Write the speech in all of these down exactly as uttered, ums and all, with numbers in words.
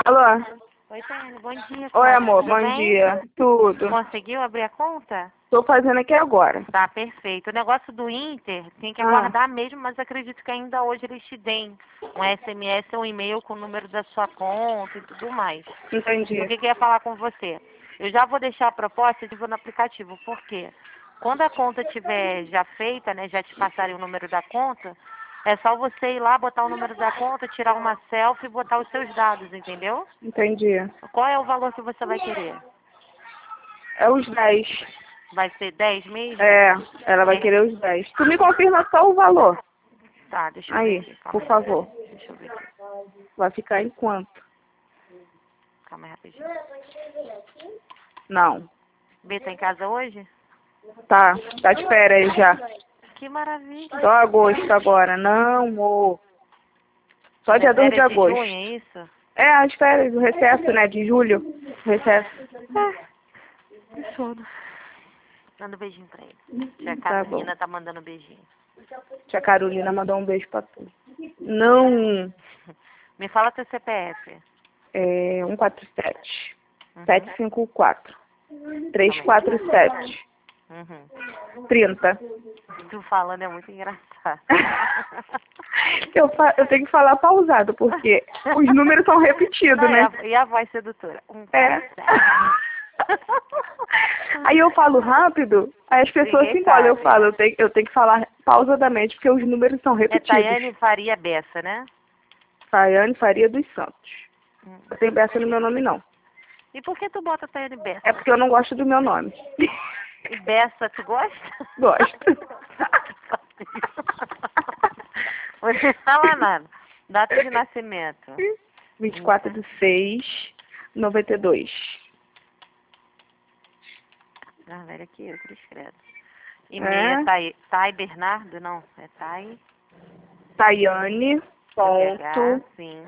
Alô? Oi, Tânia, bom dia. Oi, Cara. amor, Tudo bom bem? dia. Tudo. Conseguiu abrir a conta? Tô fazendo aqui agora. Tá, perfeito. O negócio do Inter tem que Ah. aguardar mesmo, mas acredito que ainda hoje eles te deem um S M S ou um e-mail com o número da sua conta e tudo mais. Entendi. O que que eu ia falar com você? Eu já vou deixar a proposta de no aplicativo, por quê? Quando a conta estiver já feita, né, já te passarem o número da conta, é só você ir lá, botar o número da conta, tirar uma selfie e botar os seus dados, entendeu? Entendi. Qual é o valor que você vai querer? É os dez. Vai ser dez mesmo? É, ela vai querer os dez. Tu me confirma só o valor. Tá, deixa eu ver Aí, aqui. Calma por aí. favor. Deixa eu ver aqui. Vai ficar em quanto? Calma aí rapidinho. Não. B tá em casa hoje? Tá, tá de férias já. Que maravilha. Só agosto agora. Não, amor. Só dia É dois de férias de agosto. junho, é isso? É, as férias, o recesso, né, de julho. Recesso. Que sono. Manda um beijinho pra ele. Tia Tá Carolina bom. tá mandando um beijinho. Tia Carolina mandou um beijo pra tu. Não. Me fala teu C P F. É um quatro sete, Uhum. sete cinco quatro, três quatro sete, Uhum. trinta. Tu falando é muito engraçado. Eu, fa eu tenho que falar pausado, porque os números são repetidos, Não, e, né? a, e a voz sedutora? Um, É. quatro, sete. Aí eu falo rápido, aí as pessoas Ninguém se embolam. Eu sabe. falo, eu tenho, eu tenho que falar pausadamente, porque os números são É repetidos. Tayane Faria Bessa, né? Tayane Faria dos Santos. Hum. Não tem Bessa no meu nome, não. E por que tu bota Tayane Bessa? É porque eu não gosto do meu nome. E Bessa, tu gosta? Gosto. Você fala nada. Data de nascimento. vinte e quatro de seis de noventa e dois. Ah, velho, aqui eu, Cris Credo. É. E-mail é Thay, Thay Bernardo? Não, é Thay. Tayane, T H, ponto, sim.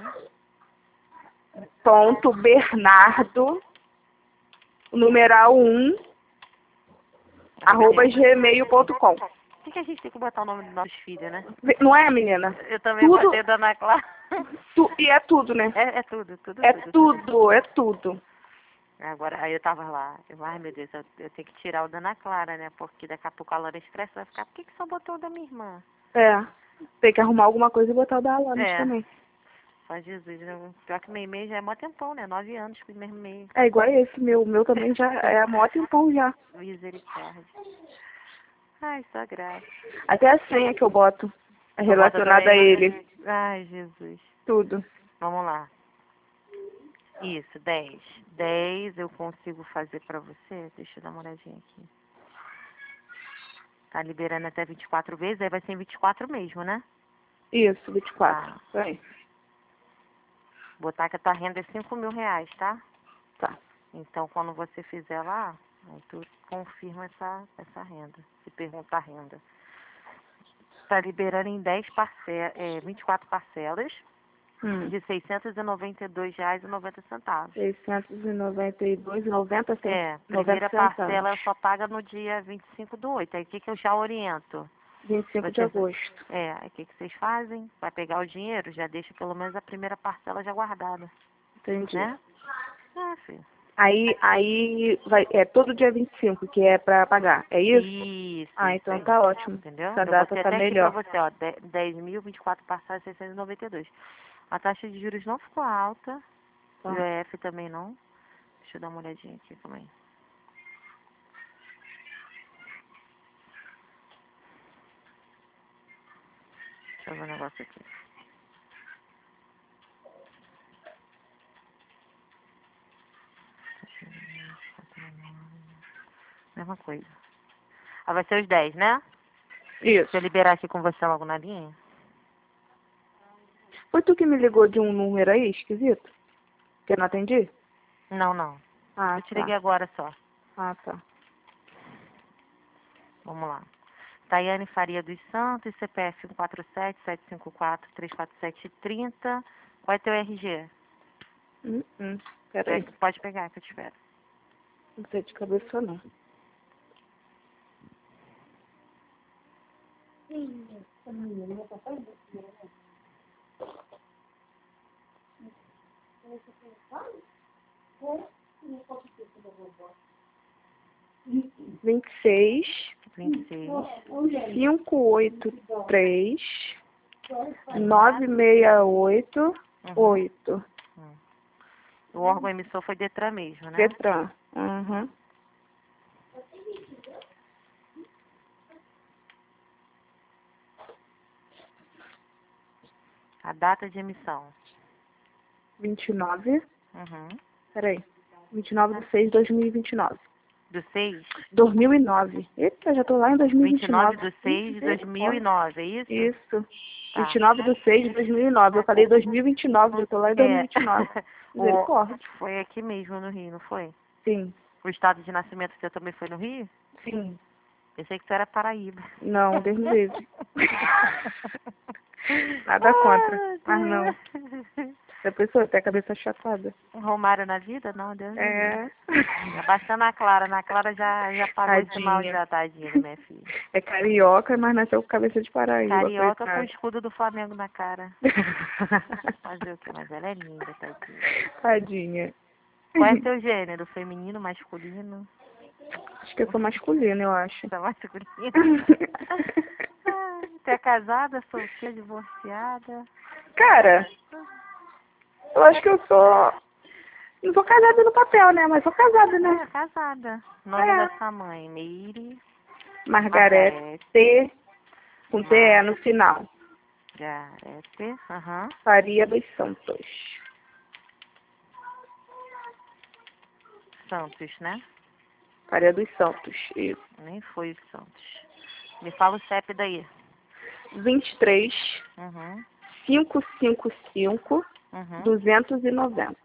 ponto, Bernardo, numeral um, arroba gmail ponto com. Por que, que a gente tem que botar o nome dos nossos filhos, né? Não é, menina? Eu também Tudo, botei da Ana Clara. tu, e é tudo, né? É, é tudo, tudo, É tudo, tudo, é tudo. Agora, aí eu tava lá, eu, ai meu Deus, eu, eu tenho que tirar o da Ana Clara, né? Porque daqui a pouco a Laura Expressa vai ficar, por que, que só botou o da minha irmã? É, tem que arrumar alguma coisa e botar o da Alanis É, também. só Jesus, né? Pior que meu e-mail já é mó tempão, né? Nove anos com o mesmo e-mail. É igual esse, meu, meu também já é há mó tempão já. Misericórdia. Ai, só graça. Até a senha que eu boto é Tu bota relacionada a também? ele. Ai, Jesus. Tudo. Vamos lá. Isso, dez. Dez eu consigo fazer pra você? Deixa eu dar uma olhadinha aqui. Tá liberando até vinte e quatro vezes, aí vai ser em vinte e quatro mesmo, né? Isso, vinte e quatro. Tá. Isso aí. Botar que a tua renda é cinco mil reais, tá? Tá. Então, quando você fizer lá, aí tu confirma essa, essa renda. Se pergunta a renda. Tá liberando em dez parcelas, é, vinte e quatro parcelas Hum. de seiscentos e noventa e dois reais e noventa centavos. seiscentos e noventa e dois reais e noventa É, primeira centavos. parcela só paga no dia vinte e cinco do oito. Aí o que, que eu já oriento? vinte e cinco de Você, agosto. é, aí o que, que vocês fazem? Vai pegar o dinheiro, já deixa pelo menos a primeira parcela já guardada, Entendi. né? Ah, filho. Aí, aí vai, é todo dia vinte e cinco que é pra pagar, é isso? Isso, Ah, isso então aí. tá ótimo. Entendeu? Essa Eu data botei tá até aqui pra melhor. você, ó, dez mil, vinte e quatro parcelas, seiscentos e noventa e dois. A taxa de juros não ficou alta, o Tá. I O F também não. Deixa eu dar uma olhadinha aqui também. Deixa eu ver um negócio aqui. Mesma coisa. Ah, vai ser os dez, né? Isso. Se eu liberar aqui com você logo na linha? Foi tu que me ligou de um número aí, esquisito? Que eu não atendi? Não, não. Ah, Eu te tá. liguei agora só. Ah, tá. Vamos lá. Tayane Faria dos Santos, C P F um quatro sete, sete cinco quatro, três quatro sete, trinta. Qual é teu R G? Hum, hum. Peraí. Pega- Pode pegar que eu te espero. Não sei de cabeça, não. vinte e seis, vinte e seis. cinco oito três, nove seis oito, oito. Hum. O órgão emissor foi Detran mesmo, né? Detran. Uhum. A data de emissão. vinte e nove. Uhum. Peraí. vinte e nove de seis de dois mil e vinte e nove. Do seis? dois mil e nove. Eita, já tô lá em dois mil e vinte e nove. vinte e nove de seis de dois mil e nove, é isso? Isso. Tá. vinte e nove de seis de dois mil e nove. Eu falei dois mil e vinte e nove, já tô lá em dois mil e vinte e nove. É. Misericórdia. O... Foi aqui mesmo no Rio, não foi? Sim. O estado de nascimento seu também foi no Rio? Sim. Pensei que tu era Paraíba. Não, Deus me livre. Nada contra. Mas não. A pessoa tem a cabeça chapada. Um Romário na vida? Não, Deus me livre. É. Basta na Clara. Na Clara já, já pagou esse mal Tadinha. já, tadinha, minha filha. É carioca, mas nasceu com cabeça de Paraíba. Carioca com o coitada. escudo do Flamengo na cara. Fazer o quê? Mas ela é linda, tadinha. Tadinha. Qual é seu gênero? Feminino, masculino? Acho que eu sou masculina, eu acho. Tá masculino? Ah, você é casada, solteira, divorciada? Cara, eu acho que eu sou... Não sou casada no papel, né? Mas sou casada, É, né? casada. Nome É. da sua mãe? Meire. Margarete, com T E no final. Margarete. Aham. Faria dos Santos. Santos, né? Faria dos Santos, isso. Nem foi o Santos. Me fala o C E P daí. vinte e três, Uhum. quinhentos e cinquenta e cinco, Uhum. duzentos e noventa.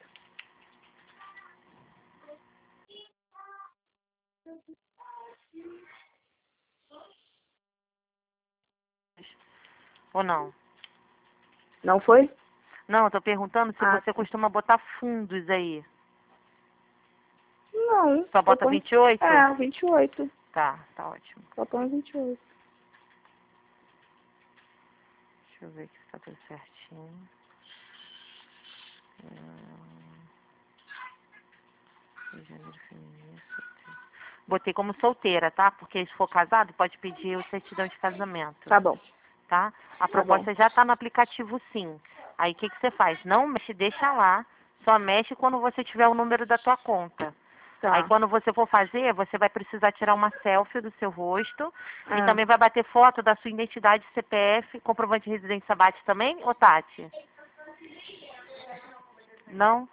Ou não? Não foi? Não, eu tô perguntando se Ah, você costuma botar fundos aí. Não. Só bota eu ponho- vinte e oito? É, vinte e oito. Tá, tá ótimo. Só põe vinte e oito. Deixa eu ver aqui se tá tudo certinho. Hum. Rio de Janeiro, feminino, solteira. Botei como solteira, tá? Porque se for casado, pode pedir o certidão de casamento. Tá bom. Tá? A Tá proposta bom. já tá no aplicativo, sim. Aí o que que você faz? Não mexe, deixa lá. Só mexe quando você tiver o número da tua conta. Tá. Aí quando você for fazer, você vai precisar tirar uma selfie do seu rosto Ah. e também vai bater foto da sua identidade, C P F, comprovante de residência bate também, ô Tati? Não?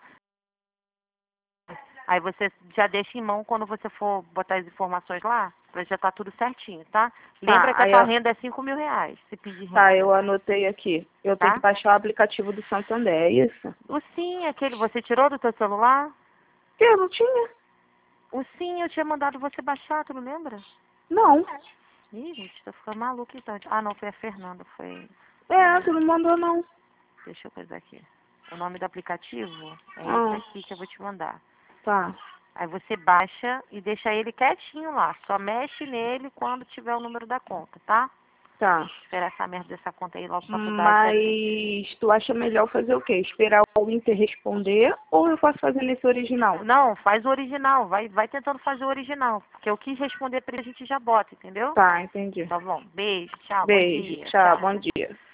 Aí você já deixa em mão quando você for botar as informações lá, pra já tá tudo certinho, tá? Lembra que a aí tua eu- renda é cinco mil reais, se pedir renda. Tá, eu anotei aqui. Eu Tá? tenho que baixar o aplicativo do Santander, é isso? O sim, aquele, você tirou do teu celular? Eu não tinha. O sim, eu tinha mandado você baixar, tu não lembra? Não. Ih, gente, tô ficando maluca então. Ah, não, foi a Fernanda, foi... É, tu não mandou não. Deixa eu coisar aqui. O nome do aplicativo é Ah. esse aqui que eu vou te mandar. Tá. Aí você baixa e deixa ele quietinho lá. Só mexe nele quando tiver o número da conta, tá? Tá. Esperar essa merda dessa conta aí logo pra tu dar essa- Mas tu acha melhor fazer o quê? Esperar o Inter responder ou eu posso fazer nesse original? Não, faz o original. Vai, vai tentando fazer o original. Porque eu quis responder pra ele, a gente já bota, entendeu? Tá, entendi. Tá bom. Beijo, tchau, bom Beijo, dia. tchau, bom dia.